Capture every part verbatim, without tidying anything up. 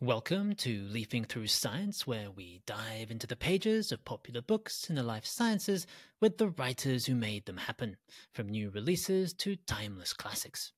Welcome to Leafing Through Science, where we dive into the pages of popular books in the life sciences with the writers who made them happen, from new releases to timeless classics.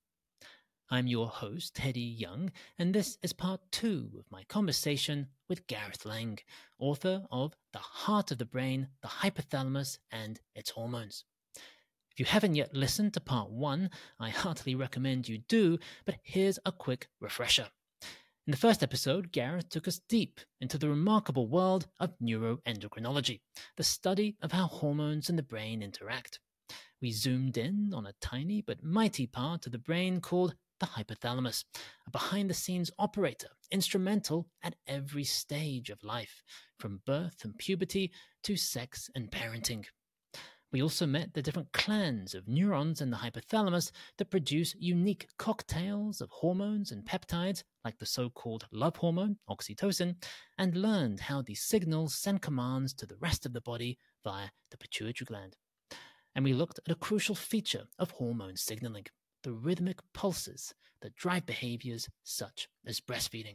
I'm your host, Teddy Young, and this is part two of my conversation with Gareth Lang, author of The Heart of the Brain, the Hypothalamus, and its Hormones. If you haven't yet listened to part one, I heartily recommend you do, but here's a quick refresher. In the first episode, Gareth took us deep into the remarkable world of neuroendocrinology, the study of how hormones and the brain interact. We zoomed in on a tiny but mighty part of the brain called the hypothalamus, a behind-the-scenes operator instrumental at every stage of life, from birth and puberty to sex and parenting. We also met the different clans of neurons in the hypothalamus that produce unique cocktails of hormones and peptides, like the so-called love hormone, oxytocin, and learned how these signals send commands to the rest of the body via the pituitary gland. And we looked at a crucial feature of hormone signaling, the rhythmic pulses that drive behaviors such as breastfeeding.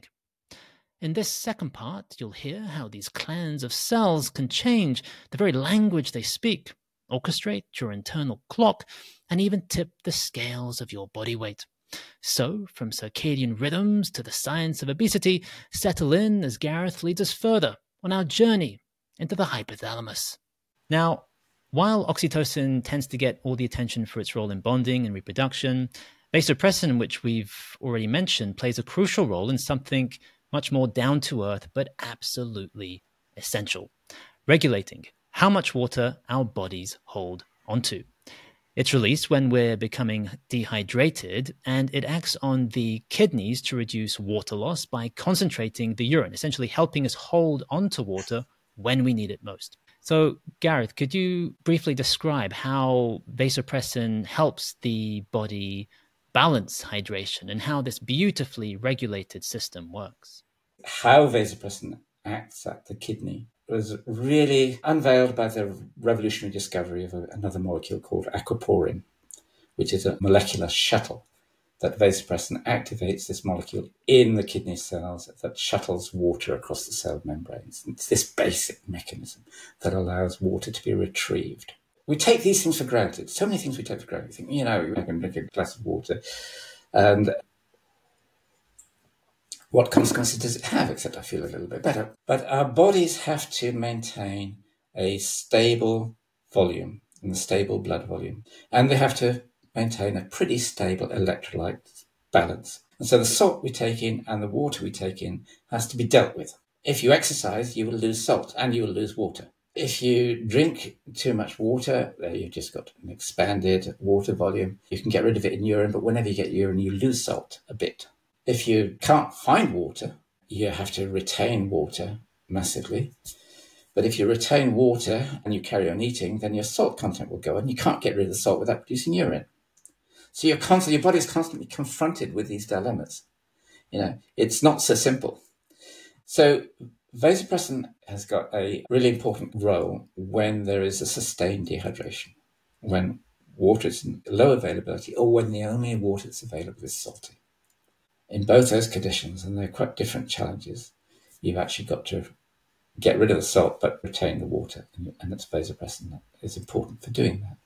In this second part, you'll hear how these clans of cells can change the very language they speak, orchestrate your internal clock, and even tip the scales of your body weight. So, from circadian rhythms to the science of obesity, settle in as Gareth leads us further on our journey into the hypothalamus. Now, while oxytocin tends to get all the attention for its role in bonding and reproduction, vasopressin, which we've already mentioned, plays a crucial role in something much more down-to-earth but absolutely essential: regulating how much water our bodies hold onto. It's released when we're becoming dehydrated, and it acts on the kidneys to reduce water loss by concentrating the urine, essentially helping us hold onto water when we need it most. So, Gareth, could you briefly describe how vasopressin helps the body balance hydration and how this beautifully regulated system works? How vasopressin acts at the kidney was really unveiled by the revolutionary discovery of another molecule called aquaporin, which is a molecular shuttle that vasopressin activates this molecule in the kidney cells that shuttles water across the cell membranes. It's this basic mechanism that allows water to be retrieved. We take these things for granted. So many things we take for granted. We think, you know, I can drink a glass of water, and what consequences does it have, except I feel a little bit better? But our bodies have to maintain a stable volume and a stable blood volume. And they have to maintain a pretty stable electrolyte balance. And so the salt we take in and the water we take in has to be dealt with. If you exercise, you will lose salt and you will lose water. If you drink too much water, you've just got an expanded water volume. You can get rid of it in urine, but whenever you get urine, you lose salt a bit. If you can't find water, you have to retain water massively. But if you retain water and you carry on eating, then your salt content will go, and you can't get rid of the salt without producing urine. So you're constantly, your body is constantly confronted with these dilemmas. You know, it's not so simple. So vasopressin has got a really important role when there is a sustained dehydration, when water is in low availability, or when the only water that's available is salty. In both those conditions, and they're quite different challenges, you've actually got to get rid of the salt but retain the water, and that's vasopressin that is important for doing that.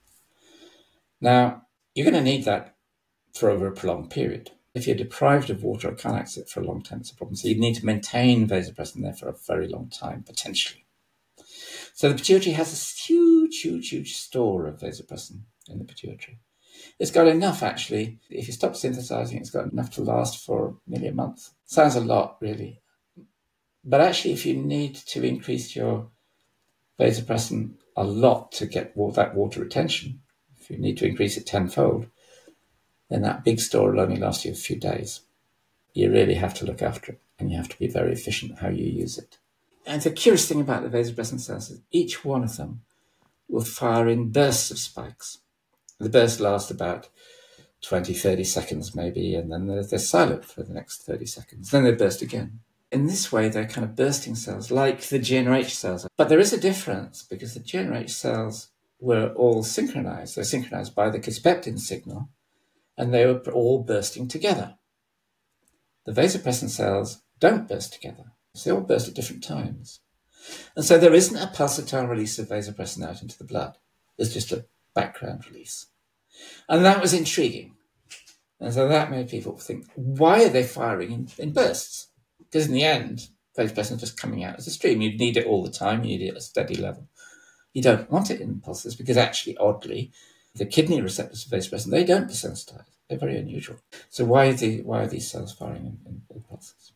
Now, you're going to need that for over a prolonged period. If you're deprived of water or can't access it for a long time, it's a problem. So you need to maintain vasopressin there for a very long time, potentially. So the pituitary has this huge, huge, huge store of vasopressin in the pituitary. It's got enough, actually. If you stop synthesizing, it's got enough to last for nearly a month. Sounds a lot, really. But actually, if you need to increase your vasopressin a lot to get that water retention, if you need to increase it tenfold, then that big store will only last you a few days. You really have to look after it, and you have to be very efficient how you use it. And the curious thing about the vasopressin cells is each one of them will fire in bursts of spikes. The bursts last about twenty, thirty seconds maybe, and then they're, they're silent for the next thirty seconds. Then they burst again. In this way, they're kind of bursting cells, like the G n R H cells. But there is a difference, because the G n R H cells were all synchronized. They're synchronized by the kisspeptin signal, and they were all bursting together. The vasopressin cells don't burst together. So they all burst at different times. And so there isn't a pulsatile release of vasopressin out into the blood. There's just a background release. And that was intriguing. And so that made people think, why are they firing in, in bursts? Because in the end, vasopressin is just coming out as a stream. You need it all the time. You need it at a steady level. You don't want it in pulses because actually, oddly, the kidney receptors for vasopressin, they don't desensitize. They're very unusual. So why are, the, why are these cells firing in, in, in pulses?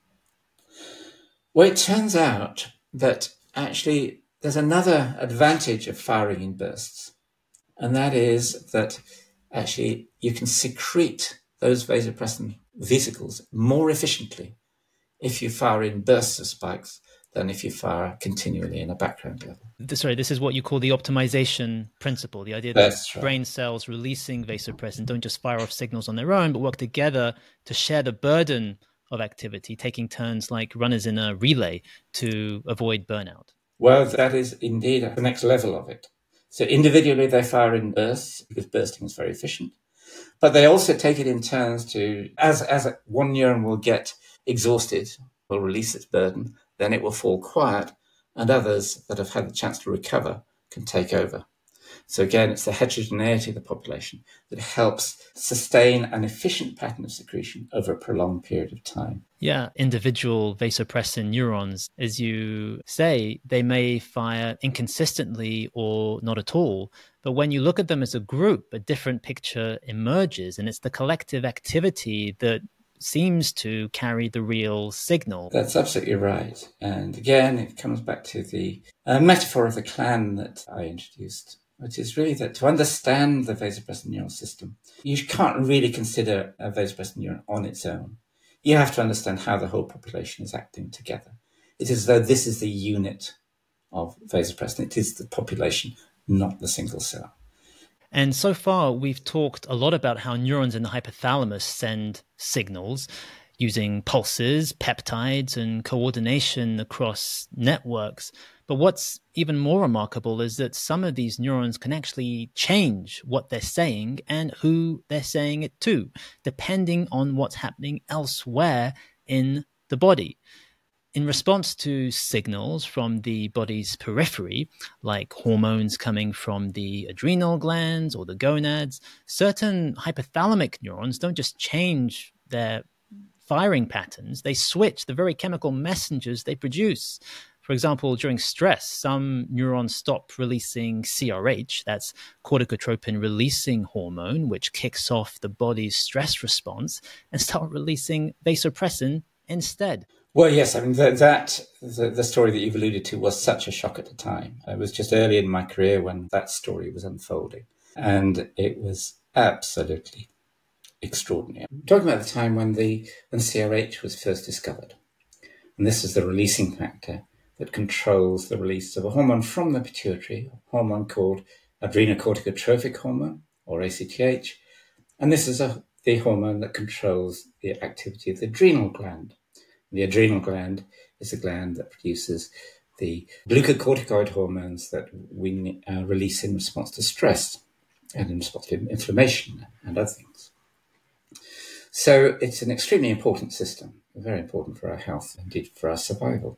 Well, it turns out that actually there's another advantage of firing in bursts. And that is that actually you can secrete those vasopressin vesicles more efficiently if you fire in bursts of spikes than if you fire continually in a background level. Sorry, this is what you call the optimization principle, the idea that That's right. brain cells releasing vasopressin don't just fire off signals on their own, but work together to share the burden of activity, taking turns like runners in a relay to avoid burnout. Well, that is indeed the next level of it. So individually they fire in bursts because bursting is very efficient. But they also take it in turns to, as, as one neuron will get exhausted, will release its burden, then it will fall quiet, and others that have had the chance to recover can take over. So again, it's the heterogeneity of the population that helps sustain an efficient pattern of secretion over a prolonged period of time. Yeah, individual vasopressin neurons, as you say, they may fire inconsistently or not at all. But when you look at them as a group, a different picture emerges, and it's the collective activity that seems to carry the real signal. That's absolutely right. And again, it comes back to the uh, metaphor of the clan that I introduced, which is really that to understand the vasopressin neural system, you can't really consider a vasopressin neuron on its own. You have to understand how the whole population is acting together. It is as though this is the unit of vasopressin. It is the population, not the single cell. And so far, we've talked a lot about how neurons in the hypothalamus send signals using pulses, peptides, and coordination across networks. But what's even more remarkable is that some of these neurons can actually change what they're saying and who they're saying it to, depending on what's happening elsewhere in the body. In response to signals from the body's periphery, like hormones coming from the adrenal glands or the gonads, certain hypothalamic neurons don't just change their firing patterns, they switch the very chemical messengers they produce. For example, during stress, some neurons stop releasing C R H, that's corticotropin-releasing hormone, which kicks off the body's stress response, and start releasing vasopressin instead. Well, yes, I mean, that, that the, the story that you've alluded to was such a shock at the time. It was just early in my career when that story was unfolding, and it was absolutely extraordinary. I'm talking about the time when the when C R H was first discovered, and this is the releasing factor that controls the release of a hormone from the pituitary, a hormone called adrenocorticotrophic hormone, or A C T H, and this is a, the hormone that controls the activity of the adrenal gland. The adrenal gland is a gland that produces the glucocorticoid hormones that we uh, release in response to stress and in response to inflammation and other things. So it's an extremely important system, very important for our health, indeed for our survival.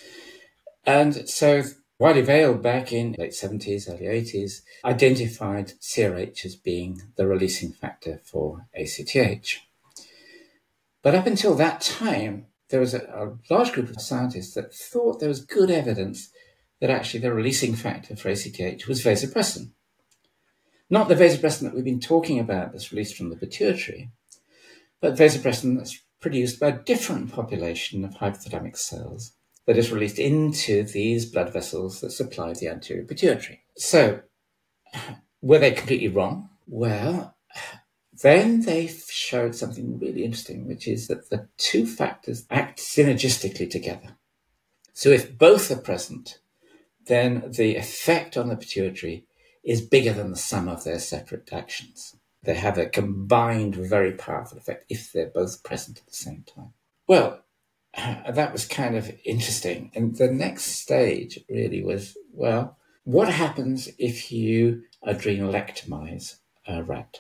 And so Wiley Vale, back in the late seventies, early eighties, identified C R H as being the releasing factor for A C T H. But up until that time, there was a, a large group of scientists that thought there was good evidence that actually the releasing factor for A C T H was vasopressin. Not the vasopressin that we've been talking about that's released from the pituitary, but vasopressin that's produced by a different population of hypothalamic cells that is released into these blood vessels that supply the anterior pituitary. So, were they completely wrong? Well, then they showed something really interesting, which is that the two factors act synergistically together. So if both are present, then the effect on the pituitary is bigger than the sum of their separate actions. They have a combined, very powerful effect if they're both present at the same time. Well, that was kind of interesting. And the next stage really was, well, what happens if you adrenalectomize a rat?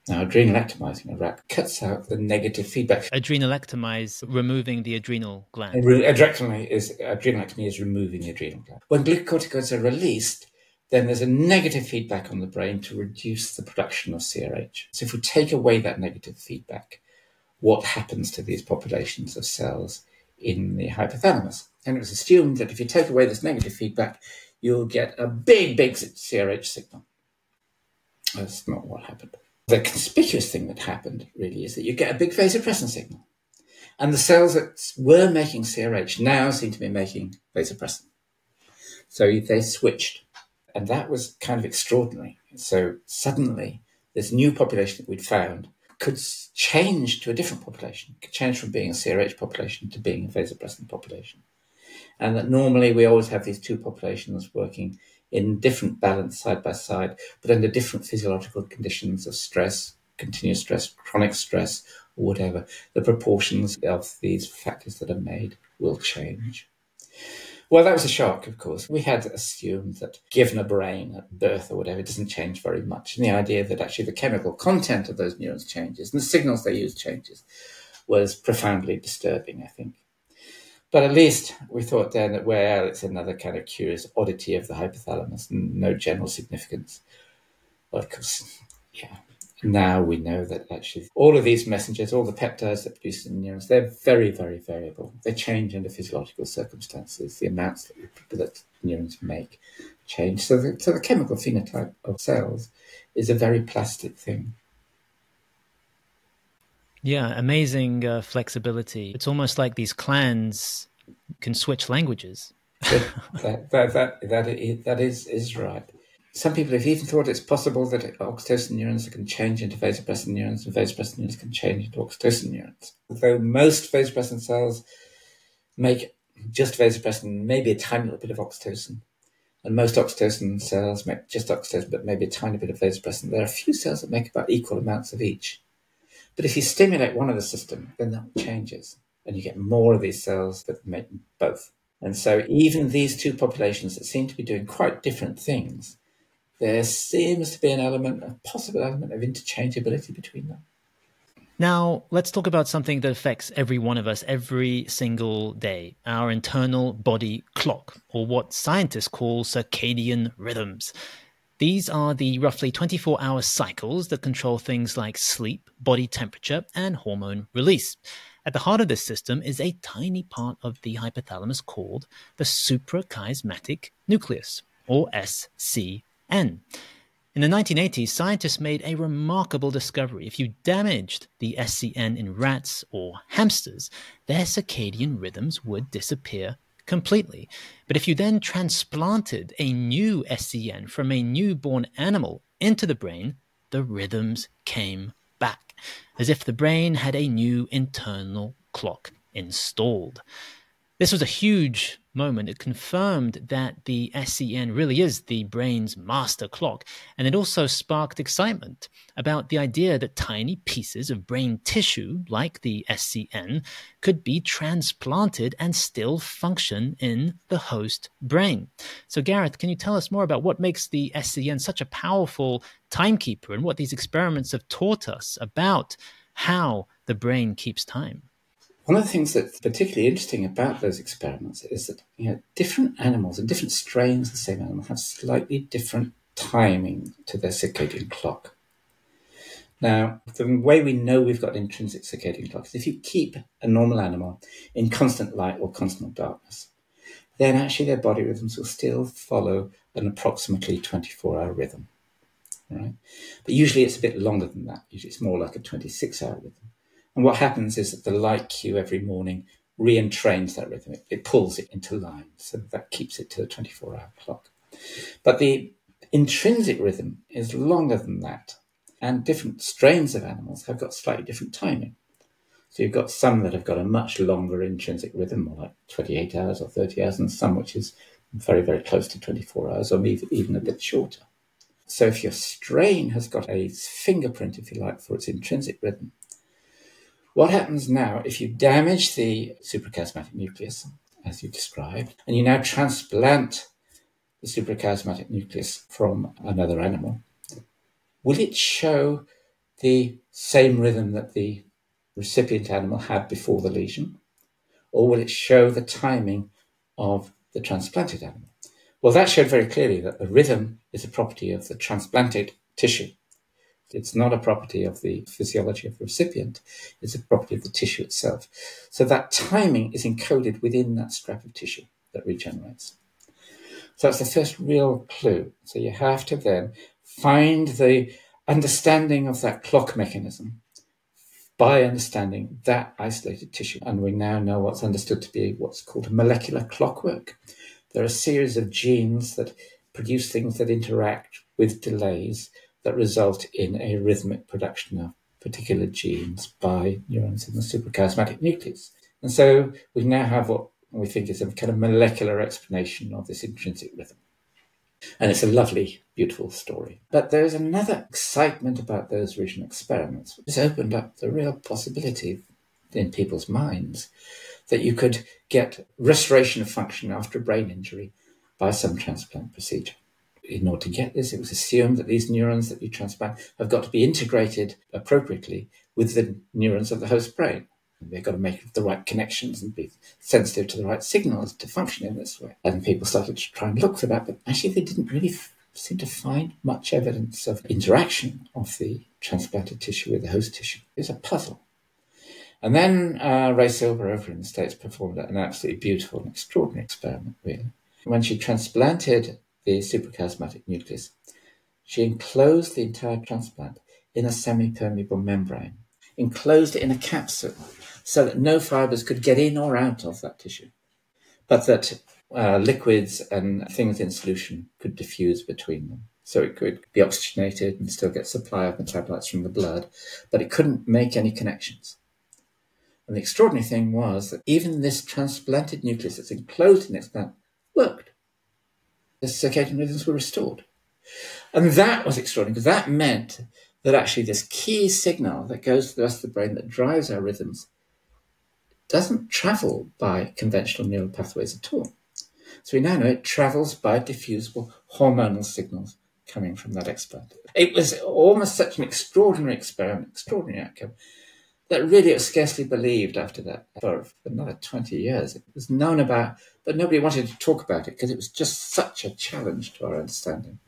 Now, adrenalectomizing a rat cuts out the negative feedback. Adrenalectomize, removing the adrenal gland. Adrenalectomy is, adrenalectomy is removing the adrenal gland. When glucocorticoids are released, then there's a negative feedback on the brain to reduce the production of C R H. So if we take away that negative feedback, what happens to these populations of cells in the hypothalamus? And it was assumed that if you take away this negative feedback, you'll get a big, big C R H signal. That's not what happened. The conspicuous thing that happened, really, is that you get a big vasopressin signal. And the cells that were making C R H now seem to be making vasopressin. So they switched. And that was kind of extraordinary. So suddenly, this new population that we'd found could change to a different population, could change from being a C R H population to being a vasopressin population. And that normally we always have these two populations working in different balance side by side, but under different physiological conditions of stress, continuous stress, chronic stress, or whatever. The proportions of these factors that are made will change. Well, that was a shock, of course. We had assumed that given a brain at birth or whatever, it doesn't change very much. And the idea that actually the chemical content of those neurons changes and the signals they use changes was profoundly disturbing, I think. But at least we thought then that, well, it's another kind of curious oddity of the hypothalamus and no general significance. Well, of course, yeah. Now we know that actually all of these messengers, all the peptides that produce in the neurons, they're very, very variable. They change under physiological circumstances. The amounts that, that neurons make change. So the, so the chemical phenotype of cells is a very plastic thing. Yeah, amazing uh, flexibility. It's almost like these clans can switch languages. that, that, that, that, is, that is, is right. Some people have even thought it's possible that oxytocin neurons can change into vasopressin neurons and vasopressin neurons can change into oxytocin neurons. Though most vasopressin cells make just vasopressin, maybe a tiny little bit of oxytocin, and most oxytocin cells make just oxytocin, but maybe a tiny bit of vasopressin. There are a few cells that make about equal amounts of each. But if you stimulate one of the system, then that changes, and you get more of these cells that make both. And so even these two populations that seem to be doing quite different things, there seems to be an element, a possible element of interchangeability between them. Now, let's talk about something that affects every one of us every single day, our internal body clock, or what scientists call circadian rhythms. These are the roughly twenty-four hour cycles that control things like sleep, body temperature, and hormone release. At the heart of this system is a tiny part of the hypothalamus called the suprachiasmatic nucleus, or S C N. In the nineteen eighties, scientists made a remarkable discovery. If you damaged the S C N in rats or hamsters, their circadian rhythms would disappear completely. But if you then transplanted a new S C N from a newborn animal into the brain, the rhythms came back, as if the brain had a new internal clock installed. This was a huge moment. It confirmed that the S C N really is the brain's master clock, and it also sparked excitement about the idea that tiny pieces of brain tissue, like the S C N, could be transplanted and still function in the host brain. So Gareth, can you tell us more about what makes the S C N such a powerful timekeeper and what these experiments have taught us about how the brain keeps time? One of the things that's particularly interesting about those experiments is that, you know, different animals and different strains of the same animal have slightly different timing to their circadian clock. Now, the way we know we've got an intrinsic circadian clock is if you keep a normal animal in constant light or constant darkness, then actually their body rhythms will still follow an approximately twenty-four hour rhythm, right? But usually it's a bit longer than that. Usually it's more like a twenty-six hour rhythm. And what happens is that the light cue every morning re-entrains that rhythm. It, it pulls it into line, so that keeps it to the twenty-four hour clock. But the intrinsic rhythm is longer than that, and different strains of animals have got slightly different timing. So you've got some that have got a much longer intrinsic rhythm, more like twenty-eight hours or thirty hours, and some which is very, very close to twenty-four hours, or even a bit shorter. So if your strain has got a fingerprint, if you like, for its intrinsic rhythm, what happens now if you damage the suprachiasmatic nucleus, as you described, and you now transplant the suprachiasmatic nucleus from another animal? Will it show the same rhythm that the recipient animal had before the lesion, or will it show the timing of the transplanted animal? Well, that showed very clearly that the rhythm is a property of the transplanted tissue. It's not a property of the physiology of the recipient, it's a property of the tissue itself. So that timing is encoded within that scrap of tissue that regenerates. So that's the first real clue. So you have to then find the understanding of that clock mechanism by understanding that isolated tissue. And we now know what's understood to be what's called molecular clockwork. There are a series of genes that produce things that interact with delays that result in a rhythmic production of particular genes by neurons in the suprachiasmatic nucleus. And so we now have what we think is a kind of molecular explanation of this intrinsic rhythm. And it's a lovely, beautiful story. But there's another excitement about those original experiments, which has opened up the real possibility in people's minds that you could get restoration of function after a brain injury by some transplant procedure. In order to get this, it was assumed that these neurons that you transplant have got to be integrated appropriately with the neurons of the host brain. They've got to make the right connections and be sensitive to the right signals to function in this way. And people started to try and look for that, but actually they didn't really f- seem to find much evidence of interaction of the transplanted tissue with the host tissue. It was a puzzle. And then uh, Ray Silver over in the States performed an absolutely beautiful and extraordinary experiment, really. When she transplanted the suprachiasmatic nucleus, she enclosed the entire transplant in a semi-permeable membrane, enclosed it in a capsule so that no fibers could get in or out of that tissue, but that uh, liquids and things in solution could diffuse between them. So it could be oxygenated and still get supply of metabolites from the blood, but it couldn't make any connections. And the extraordinary thing was that even this transplanted nucleus that's enclosed in this plant worked. The circadian rhythms were restored. And that was extraordinary, because that meant that actually this key signal that goes to the rest of the brain that drives our rhythms doesn't travel by conventional neural pathways at all. So we now know it travels by diffusible hormonal signals coming from that explant. It was almost such an extraordinary experiment, extraordinary outcome, that really it was scarcely believed after that. For another twenty years, it was known about, but nobody wanted to talk about it because it was just such a challenge to our understanding.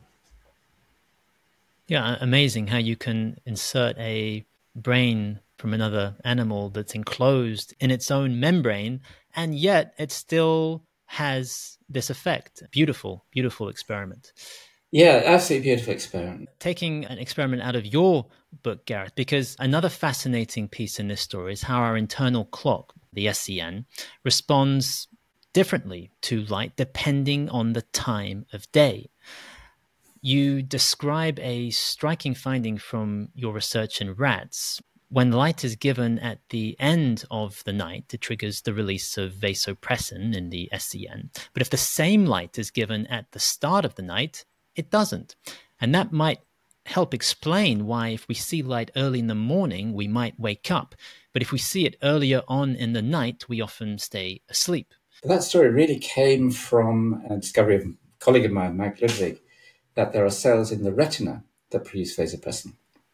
Yeah, amazing how you can insert a brain from another animal that's enclosed in its own membrane, and yet it still has this effect. Beautiful, beautiful experiment. Yeah, absolutely beautiful experiment. Taking an experiment out of your book, Gareth, because another fascinating piece in this story is how our internal clock, the S C N, responds differently to light depending on the time of day. You describe a striking finding from your research in rats. When light is given at the end of the night, it triggers the release of vasopressin in the S C N. But if the same light is given at the start of the night, it doesn't. And that might help explain why if we see light early in the morning, we might wake up. But if we see it earlier on in the night, we often stay asleep. That story really came from a discovery of a colleague of mine, Mike Ludwig, that there are cells in the retina that produce vasopressin,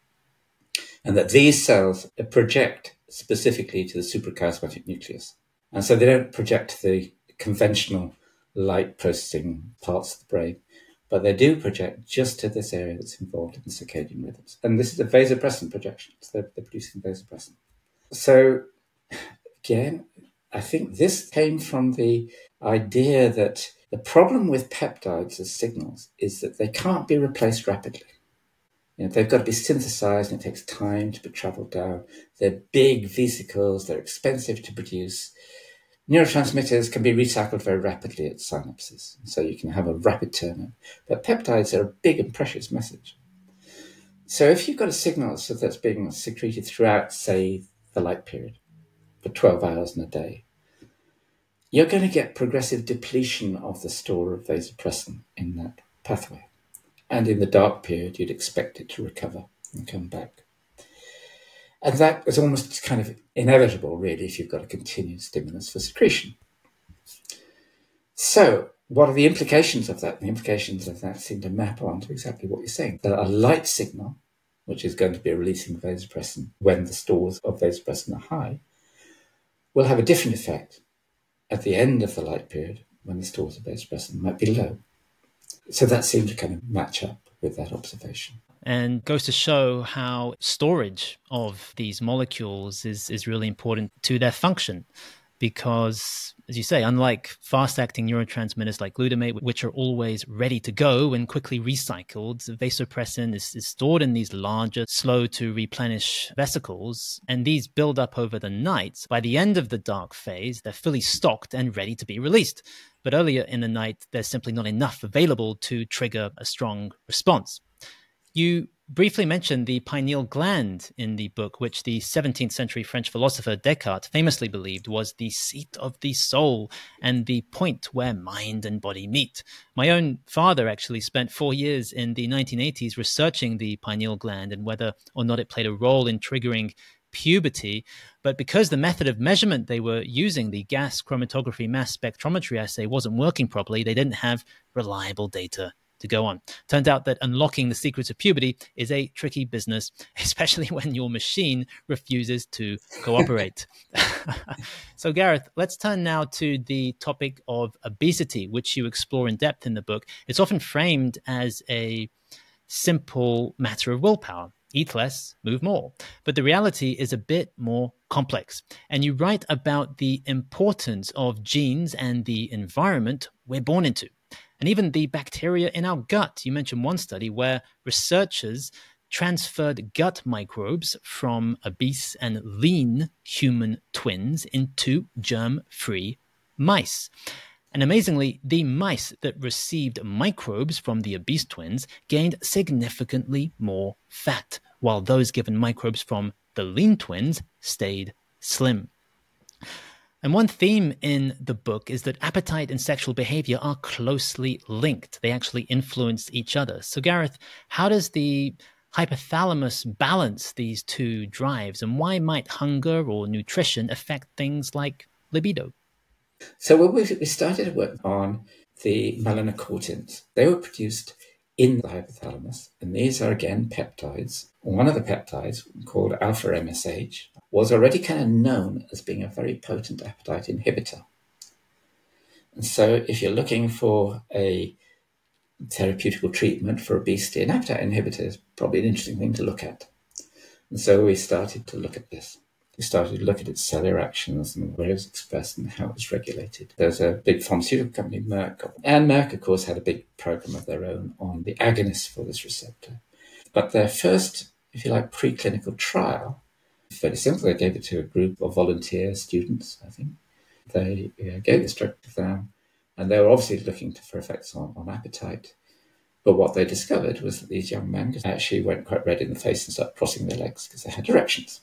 and that these cells project specifically to the suprachiasmatic nucleus. And so they don't project the conventional light processing parts of the brain, but they do project just to this area that's involved in the circadian rhythms. And this is a vasopressin projection, so they're, they're producing vasopressin. So again, I think this came from the idea that the problem with peptides as signals is that they can't be replaced rapidly. You know, they've got to be synthesized, and it takes time to be traveled down. They're big vesicles, they're expensive to produce. Neurotransmitters can be recycled very rapidly at synapses, so you can have a rapid turnover. But peptides are a big and precious message. So if you've got a signal so that's being secreted throughout, say, the light period for twelve hours in a day, you're going to get progressive depletion of the store of vasopressin in that pathway. And in the dark period, you'd expect it to recover and come back. And that is almost kind of inevitable, really, if you've got a continued stimulus for secretion. So what are the implications of that? The implications of that seem to map onto exactly what you're saying. That a light signal which is going to be releasing vasopressin when the stores of vasopressin are high, will have a different effect at the end of the light period when the stores of vasopressin might be low. So that seemed to kind of match up with that observation. And goes to show how storage of these molecules is, is really important to their function. Because, as you say, unlike fast-acting neurotransmitters like glutamate, which are always ready to go and quickly recycled, vasopressin is, is stored in these larger, slow-to-replenish vesicles, and these build up over the night. By the end of the dark phase, they're fully stocked and ready to be released. But earlier in the night, there's simply not enough available to trigger a strong response. You briefly mentioned the pineal gland in the book, which the seventeenth century French philosopher Descartes famously believed was the seat of the soul and the point where mind and body meet. My own father actually spent four years in the nineteen eighties researching the pineal gland and whether or not it played a role in triggering puberty. But because the method of measurement they were using, the gas chromatography mass spectrometry assay, wasn't working properly, they didn't have reliable data to go on. Turned out that unlocking the secrets of puberty is a tricky business, especially when your machine refuses to cooperate. So Gareth, let's turn now to the topic of obesity, which you explore in depth in the book. It's often framed as a simple matter of willpower. Eat less, move more. But the reality is a bit more complex. And you write about the importance of genes and the environment we're born into. And even the bacteria in our gut. You mentioned one study where researchers transferred gut microbes from obese and lean human twins into germ-free mice. And amazingly, the mice that received microbes from the obese twins gained significantly more fat, while those given microbes from the lean twins stayed slim. And one theme in the book is that appetite and sexual behavior are closely linked. They actually influence each other. So Gareth, how does the hypothalamus balance these two drives, and why might hunger or nutrition affect things like libido? So when we started to work on the melanocortins, they were produced in the hypothalamus, and these are again peptides. One of the peptides, called alpha M S H, was already kind of known as being a very potent appetite inhibitor. And so if you're looking for a therapeutical treatment for obesity, an appetite inhibitor is probably an interesting thing to look at. And so we started to look at this. We started to look at its cellular actions and where it was expressed and how it was regulated. There's a big pharmaceutical company, Merck, and Merck, of course, had a big program of their own on the agonists for this receptor. But their first, if you like, preclinical trial, fairly simple. They gave it to a group of volunteer students, I think. They uh, gave this drug to them, and they were obviously looking to, for effects on, on appetite. But what they discovered was that these young men actually went quite red in the face and started crossing their legs because they had erections.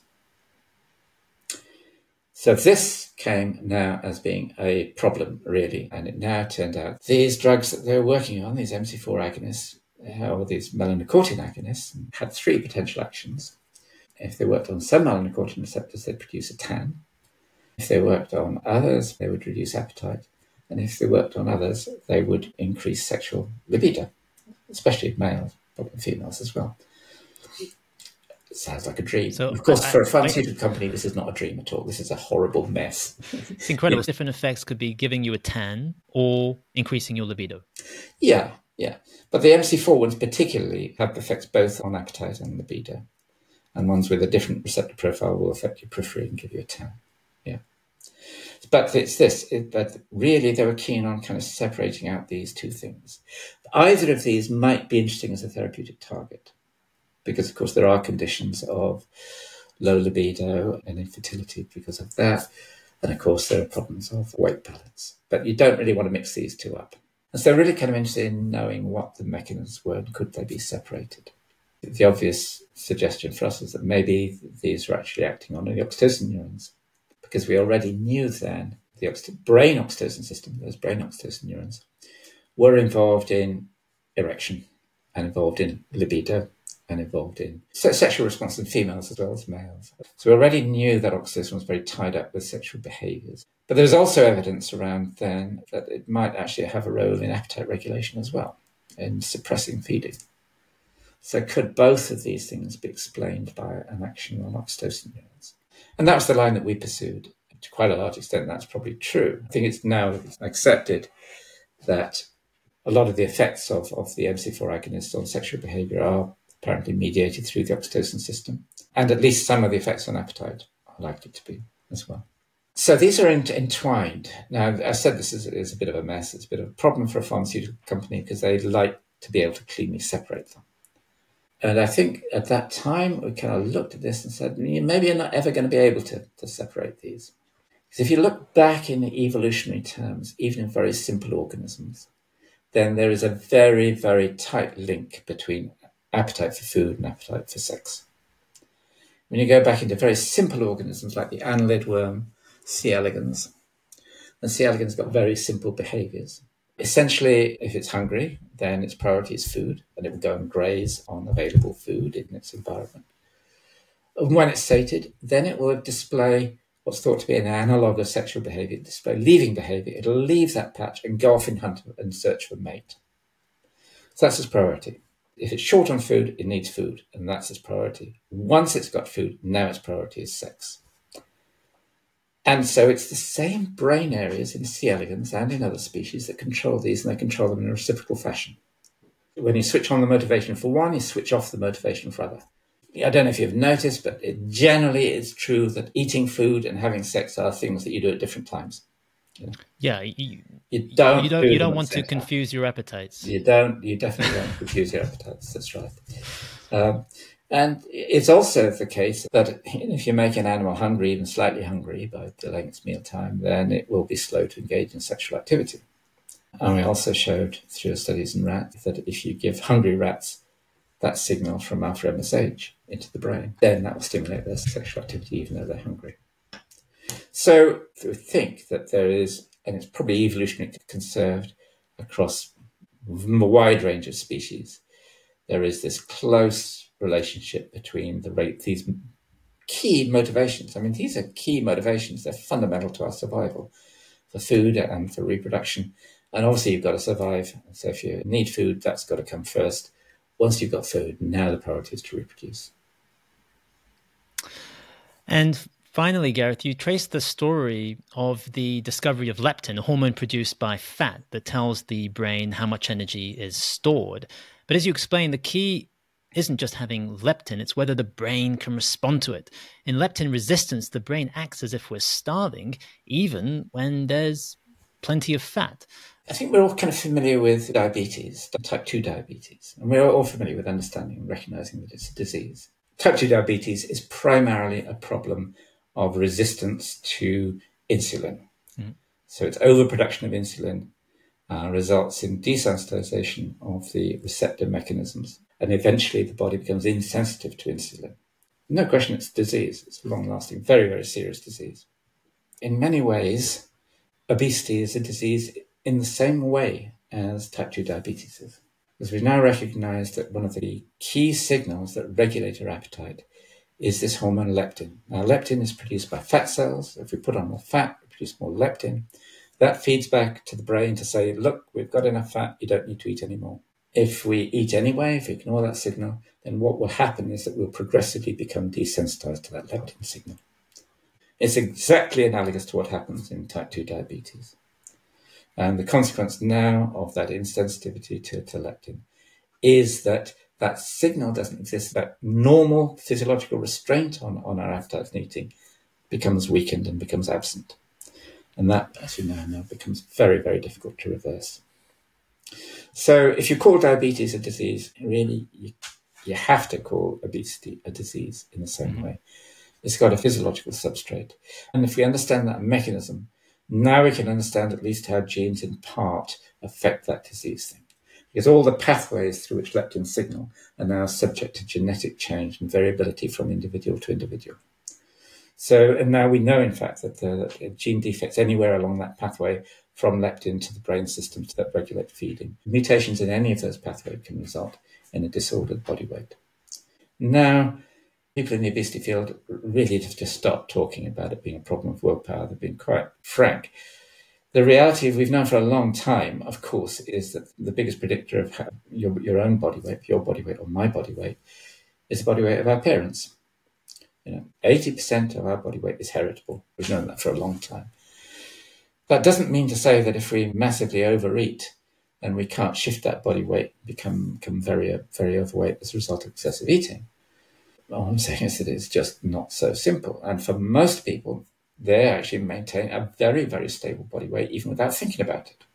So this came now as being a problem, really, and it now turned out these drugs that they were working on, these M C four agonists, or these melanocortin agonists, had three potential actions. If they worked on some melanocortin receptors, they'd produce a tan. If they worked on others, they would reduce appetite. And if they worked on others, they would increase sexual libido, especially in males, probably females as well. It sounds like a dream. So, of course, I, for a pharmaceutical I, company, this is not a dream at all. This is a horrible mess. It's incredible. Yeah. Different effects could be giving you a tan or increasing your libido. Yeah, yeah. But the M C four ones particularly have effects both on appetite and libido. And ones with a different receptor profile will affect your periphery and give you a tan. Yeah. But it's this, it, but really they were keen on kind of separating out these two things. Either of these might be interesting as a therapeutic target, because of course there are conditions of low libido and infertility because of that. And of course there are problems of weight balance. But you don't really want to mix these two up. And so really kind of interested in knowing what the mechanisms were and could they be separated. The obvious suggestion for us is that maybe these were actually acting on the oxytocin neurons, because we already knew then the oxytocin, brain oxytocin system, those brain oxytocin neurons, were involved in erection and involved in libido and involved in sexual response in females as well as males. So we already knew that oxytocin was very tied up with sexual behaviours. But there was also evidence around then that it might actually have a role in appetite regulation as well, in suppressing feeding. So could both of these things be explained by an action on oxytocin neurons? And that was the line that we pursued. To quite a large extent, that's probably true. I think it's now accepted that a lot of the effects of, of the M C four agonists on sexual behavior are apparently mediated through the oxytocin system. And at least some of the effects on appetite are likely to be as well. So these are ent- entwined. Now, I said this is, is a bit of a mess. It's a bit of a problem for a pharmaceutical company because they like to be able to cleanly separate them. And I think at that time, we kind of looked at this and said, maybe you're not ever going to be able to, to separate these. Because if you look back in evolutionary terms, even in very simple organisms, then there is a very, very tight link between appetite for food and appetite for sex. When you go back into very simple organisms like the annelid worm, C. elegans, and C. elegans got very simple behaviors. Essentially, if it's hungry, then its priority is food, and it will go and graze on available food in its environment. And when it's sated, then it will display what's thought to be an analog of sexual behavior, display leaving behavior. It'll leave that patch and go off in hunt and search for a mate. So that's its priority. If it's short on food, it needs food, and that's its priority. Once it's got food, now its priority is sex. And so it's the same brain areas in C. elegans and in other species that control these, and they control them in a reciprocal fashion. When you switch on the motivation for one, you switch off the motivation for other. I don't know if you've noticed, but it generally it's true that eating food and having sex are things that you do at different times. You know? Yeah, you, you don't. You don't. Do you don't want to confuse your appetites. You don't. You definitely don't confuse your appetites. That's right. Um, and it's also the case that if you make an animal hungry, even slightly hungry, by delaying its mealtime, then it will be slow to engage in sexual activity. And we also showed through studies in rats that if you give hungry rats that signal from after M S H into the brain, then that will stimulate their sexual activity even though they're hungry. So we think that there is, and it's probably evolutionarily conserved across a wide range of species, there is this close relationship between the rate, these key motivations. I mean, these are key motivations. They're fundamental to our survival for food and for reproduction. And obviously you've got to survive. So if you need food, that's got to come first. Once you've got food, now the priority is to reproduce. And finally, Gareth, you traced the story of the discovery of leptin, a hormone produced by fat that tells the brain how much energy is stored. But as you explained, the key isn't just having leptin, it's whether the brain can respond to it. In leptin resistance, the brain acts as if we're starving, even when there's plenty of fat. I think we're all kind of familiar with diabetes, type two diabetes, and we're all familiar with understanding and recognizing that it's a disease. Type two diabetes is primarily a problem of resistance to insulin. Mm. So it's overproduction of insulin uh, results in desensitization of the receptor mechanisms, and eventually the body becomes insensitive to insulin. No question it's a disease. It's a long-lasting, very, very serious disease. In many ways, obesity is a disease in the same way as type two diabetes is. Because we've now recognized that one of the key signals that regulate our appetite is this hormone leptin. Now, leptin is produced by fat cells. If we put on more fat, we produce more leptin. That feeds back to the brain to say, look, we've got enough fat, you don't need to eat anymore. If we eat anyway, if we ignore that signal, then what will happen is that we'll progressively become desensitized to that leptin signal. It's exactly analogous to what happens in type two diabetes. And the consequence now of that insensitivity to, to leptin is that that signal doesn't exist. That normal physiological restraint on, on our appetite and eating becomes weakened and becomes absent. And that, as you know now, becomes very, very difficult to reverse. So if you call diabetes a disease, really, you, you have to call obesity a disease in the same mm-hmm. way. It's got a physiological substrate. And if we understand that mechanism, now we can understand at least how genes in part affect that disease thing. Because all the pathways through which leptin signal are now subject to genetic change and variability from individual to individual. So, and now we know, in fact, that the gene defects anywhere along that pathway from leptin to the brain systems that regulate feeding. Mutations in any of those pathways can result in a disordered body weight. Now, people in the obesity field really have just stopped talking about it being a problem of willpower. They've been quite frank. The reality we've known for a long time, of course, is that the biggest predictor of how your, your own body weight, your body weight or my body weight, is the body weight of our parents. You know, eighty percent of our body weight is heritable. We've known that for a long time. That doesn't mean to say that if we massively overeat, then we can't shift that body weight, become, become very, very overweight as a result of excessive eating. All I'm saying is that it's just not so simple. And for most people, they actually maintain a very, very stable body weight, even without thinking about it.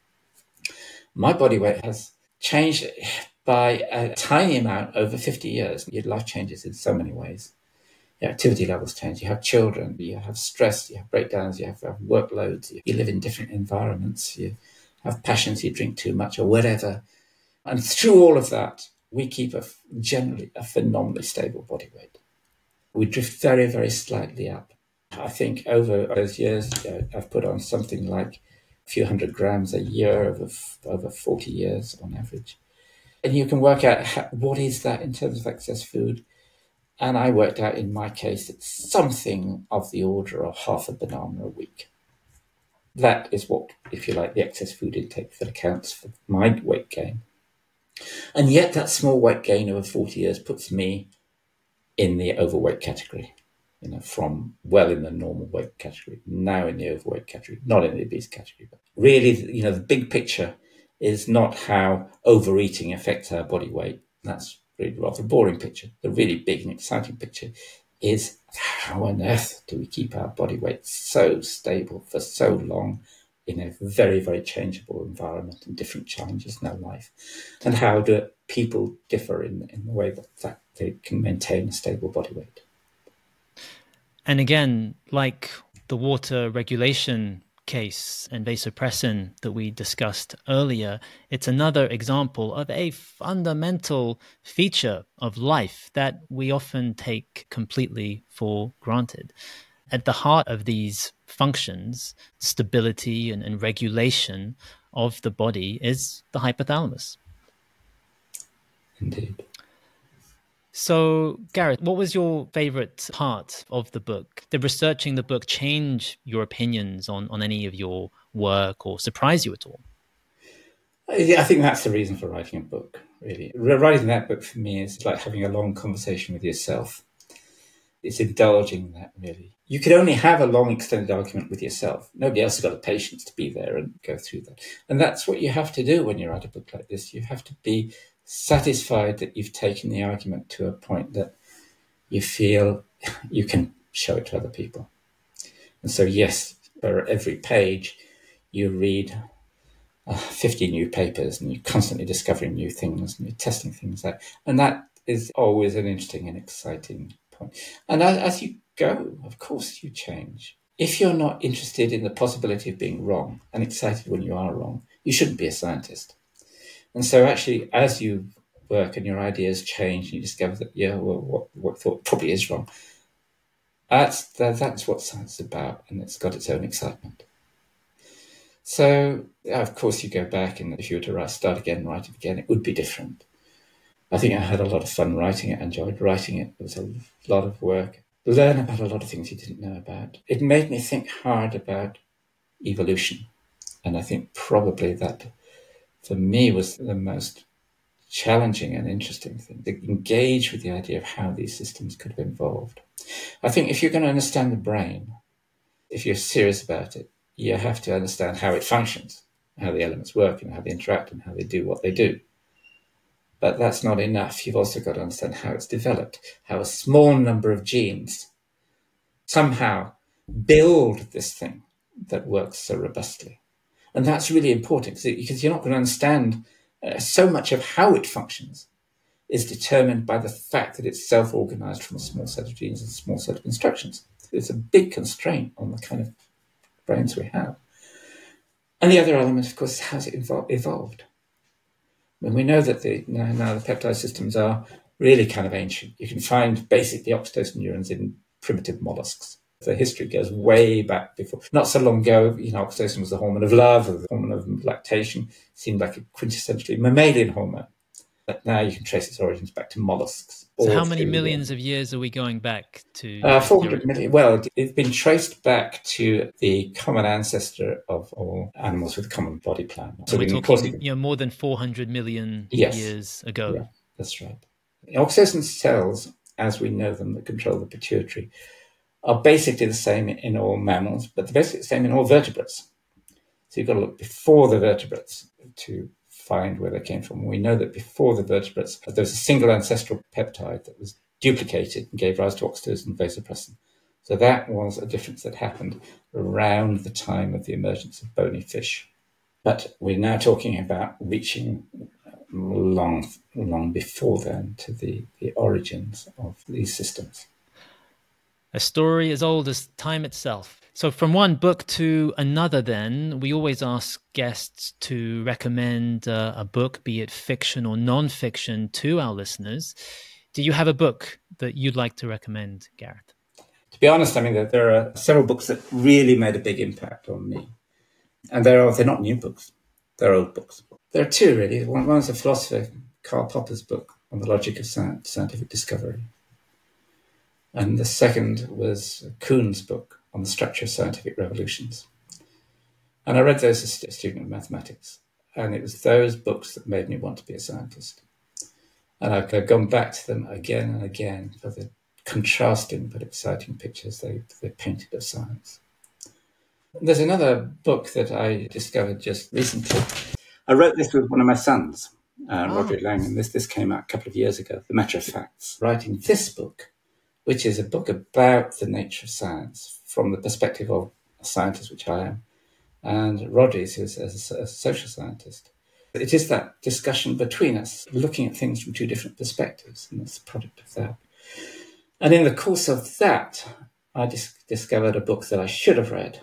My body weight has changed by a tiny amount over fifty years. Your life changes in so many ways. Your activity levels change. You have children, you have stress, you have breakdowns, you have, have workloads, you live in different environments, you have passions, you drink too much or whatever. And through all of that, we keep a generally a phenomenally stable body weight. We drift very, very slightly up. I think over those years, uh, I've put on something like a few hundred grams a year over, over forty years on average. And you can work out how, what is that in terms of excess food. And I worked out in my case, it's something of the order of half a banana a week. That is what, if you like, the excess food intake that accounts for my weight gain. And yet that small weight gain over forty years puts me in the overweight category, you know, from well in the normal weight category, now in the overweight category, not in the obese category. But really, you know, the big picture is not how overeating affects our body weight. That's really rather boring picture. The really big and exciting picture is how on earth do we keep our body weight so stable for so long in a very, very changeable environment and different challenges in our life? And how do people differ in, in the way that, that they can maintain a stable body weight? And again, like the water regulation case and vasopressin that we discussed earlier, it's another example of a fundamental feature of life that we often take completely for granted. At the heart of these functions, stability and, and regulation of the body is the hypothalamus. Indeed. So, Gareth, what was your favorite part of the book? Did researching the book change your opinions on, on any of your work or surprise you at all? I think that's the reason for writing a book, really. Writing that book for me is like having a long conversation with yourself. It's indulging in that, really. You can only have a long, extended argument with yourself. Nobody else has got the patience to be there and go through that. And that's what you have to do when you write a book like this. You have to be satisfied that you've taken the argument to a point that you feel you can show it to other people. And so, yes, for every page, you read uh, fifty new papers and you're constantly discovering new things and you're testing things out. And that is always an interesting and exciting point. And as, as you go, of course, you change. If you're not interested in the possibility of being wrong and excited when you are wrong, you shouldn't be a scientist. And so actually, as you work and your ideas change, and you discover that, yeah, well, what, what thought probably is wrong, that's, that, that's what science is about, and it's got its own excitement. So, of course, you go back, and if you were to write, start again, write it again, it would be different. I think I had a lot of fun writing it, enjoyed writing it. It was a lot of work. Learn about a lot of things you didn't know about. It made me think hard about evolution. And I think probably that, for me, was the most challenging and interesting thing, to engage with the idea of how these systems could have evolved. I think if you're going to understand the brain, if you're serious about it, you have to understand how it functions, how the elements work and how they interact and how they do what they do. But that's not enough. You've also got to understand how it's developed, how a small number of genes somehow build this thing that works so robustly. And that's really important because you're not going to understand uh, so much of how it functions is determined by the fact that it's self-organized from a small set of genes and a small set of instructions. It's a big constraint on the kind of brains we have. And the other element, of course, is how it evol- evolved. And we know that the, now, now the peptide systems are really kind of ancient. You can find basic deoxytocin neurons in primitive mollusks. The history goes way back before. Not so long ago, you know, oxytocin was the hormone of love, or the hormone of lactation. It seemed like a quintessentially mammalian hormone. But now you can trace its origins back to mollusks. So how many millions the, of years are we going back to? Uh, four hundred million. Well, it's been traced back to the common ancestor of all animals with a common body plan. So we're talking you know, more than four hundred million yes. years ago. Yeah, that's right. Oxytocin cells, as we know them, that control the pituitary, are basically the same in all mammals, but they're basically the same in all vertebrates. So you've got to look before the vertebrates to find where they came from. We know that before the vertebrates, there was a single ancestral peptide that was duplicated and gave rise to oxytocin and vasopressin. So that was a difference that happened around the time of the emergence of bony fish. But we're now talking about reaching long, long before then to the, the origins of these systems. A story as old as time itself. So from one book to another then, we always ask guests to recommend uh, a book, be it fiction or non-fiction, to our listeners. Do you have a book that you'd like to recommend, Gareth? To be honest, I mean, there, there are several books that really made a big impact on me. And they're, they're not new books. They're old books. There are two, really. One, one is a philosopher, Karl Popper's book on the logic of science, scientific discovery. And the second was Kuhn's book on the structure of scientific revolutions. And I read those as a student of mathematics. And it was those books that made me want to be a scientist. And I've gone back to them again and again for the contrasting but exciting pictures they, they painted of science. There's another book that I discovered just recently. I wrote this with one of my sons, uh, oh. Roderick Lang, and this, this came out a couple of years ago, The Matter of Facts. Writing this book, which is a book about the nature of science from the perspective of a scientist, which I am, and Rodri, who's a, a social scientist. It is that discussion between us, looking at things from two different perspectives, and it's a product of that. And in the course of that, I dis- discovered a book that I should have read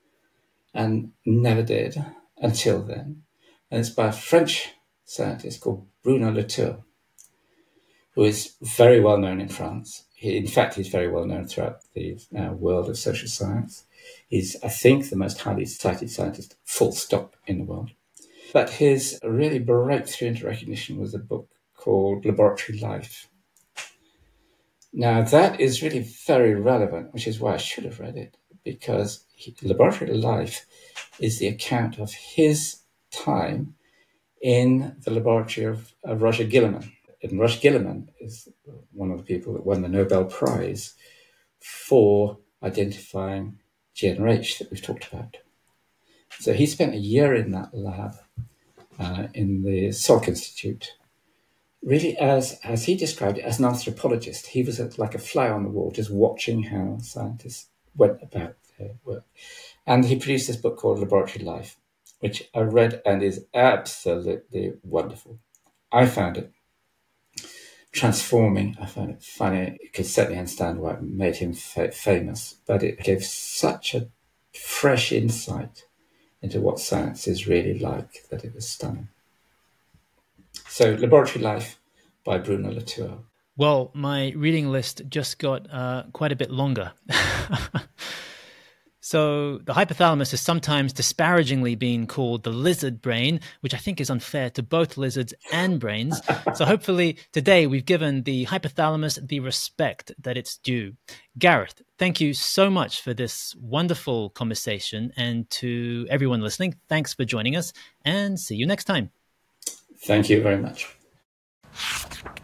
and never did until then. And it's by a French scientist called Bruno Latour, who is very well known in France. He, in fact, he's very well known throughout the uh, world of social science. He's, I think, the most highly cited scientist, full stop, in the world. But his really breakthrough into recognition was a book called Laboratory Life. Now, that is really very relevant, which is why I should have read it, because he, Laboratory Life is the account of his time in the laboratory of, of Roger Guillemin. And Roger Guillemin is one of the people that won the Nobel Prize for identifying G N R H that we've talked about. So he spent a year in that lab uh, in the Salk Institute, really as, as he described it, as an anthropologist. He was a, like a fly on the wall, just watching how scientists went about their work. And he produced this book called Laboratory Life, which I read and is absolutely wonderful. I found it transforming. I found it funny. You could certainly understand why it made him fa- famous, but it gave such a fresh insight into what science is really like that it was stunning. So, Laboratory Life by Bruno Latour. Well, my reading list just got uh, quite a bit longer. So the hypothalamus is sometimes disparagingly being called the lizard brain, which I think is unfair to both lizards and brains. So hopefully today we've given the hypothalamus the respect that it's due. Gareth, thank you so much for this wonderful conversation. And to everyone listening, thanks for joining us and see you next time. Thank you very much.